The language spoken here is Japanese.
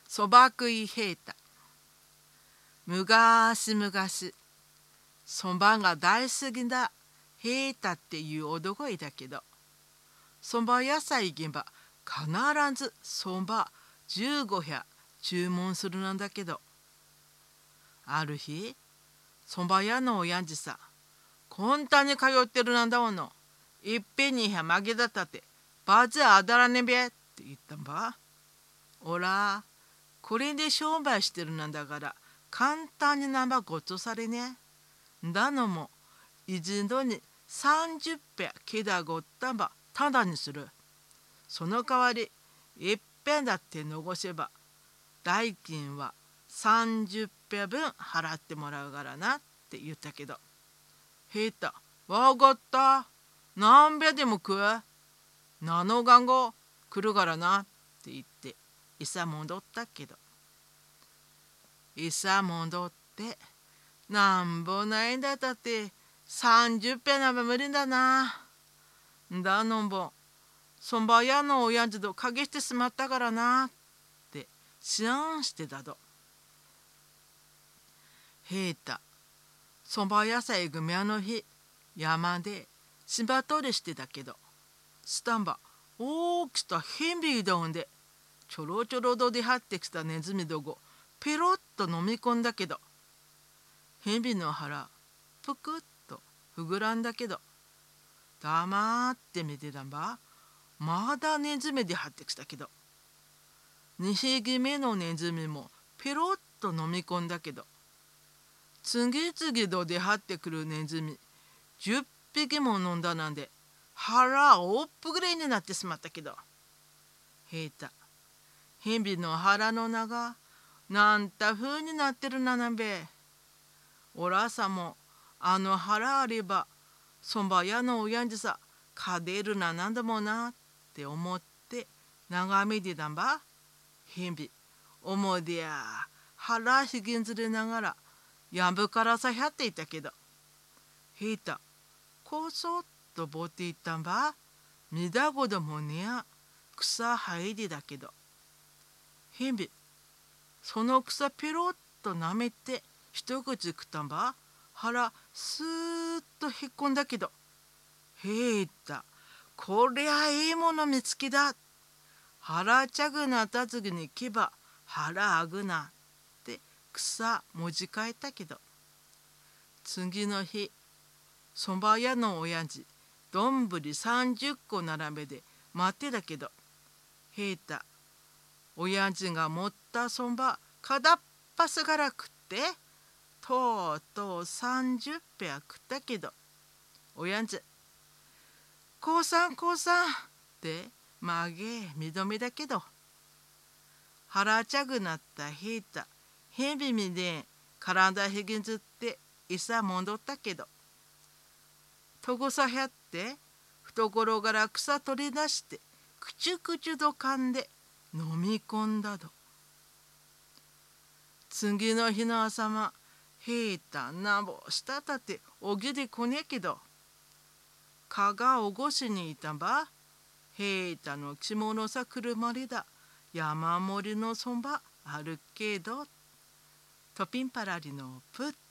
そば食い平太。むがしむがし、そばが大好きだ平太っていう男いたけど、そば屋さ行けば必ずそば15部注文するなんだけど、ある日、そば屋のおやんじさ、こんたに通ってるなんだもの、いっぺんに負けだったって、バズあだらねべって言ったんば。おら、これで商売してるなんだから、簡単に生ごとされね。だのも、一度に30ペけだごったんば、ただにする。その代わり、いっぺんだって残せば、代金は30ペ分払ってもらうからなって言ったけど、平太、わかった。何べでも食う。7がん後来るからなって言って、いさ戻ったけど。いさ戻って、なんぼないんだったって30ペなば無理だな。だのぼ、そば屋のおやじと陰してしまったからなって知らんしてたと。平太、そば屋さ行くめあの日、山で芝取りしてたけど、スタンバ大きさヘビーだんで、ちょろちょろと出張ってきたネズミどごペロッと飲み込んだけど、ヘビの腹ぷくっと膨らんだけど、黙って見てたんば。まだネズミ出張ってきたけど、2匹目のネズミもペロッと飲み込んだけど、次々と出張ってくるネズミ10匹も飲んだなんで、腹おっぷぐれになってしまったけど、平太、ヘビの腹の中なんたふうになってるななんべ。おらさもあの腹あればそば屋のおやんじさかでるななんだもんなって思って眺めてたんば。ヘビおもでや腹ひげんずれながらやぶからさやっていたけど、平太こそっとぼっていったんば。見たこともねや草生えてだけど、ヘビその草ペロッとなめて一口食ったんば。腹スーッとへっこんだけど、へいったこりゃいいもの見つけだ。腹ちゃぐなった次にけば腹あぐなって草持ち帰ったけど、次の日そば屋のおやじどんぶり30個並べで待ってたけど、平太おやじが持ったそば片っ端から食ってとうとう30ペア食ったけど、おやじこうさんこうさんってまげ認めだけど、腹ちゃぐなった平太ヘビみで体ひげずっていさ戻ったけど、とごさやって懐から草取り出してくちゅくちゅと噛んで飲み込んだと。次の日の朝間、平太なぼしたたっておぎでこねえけど、蚊がおごしにいたば。平太の着物さ車りだ山盛りのそばあるけど、とピンパラリのプッ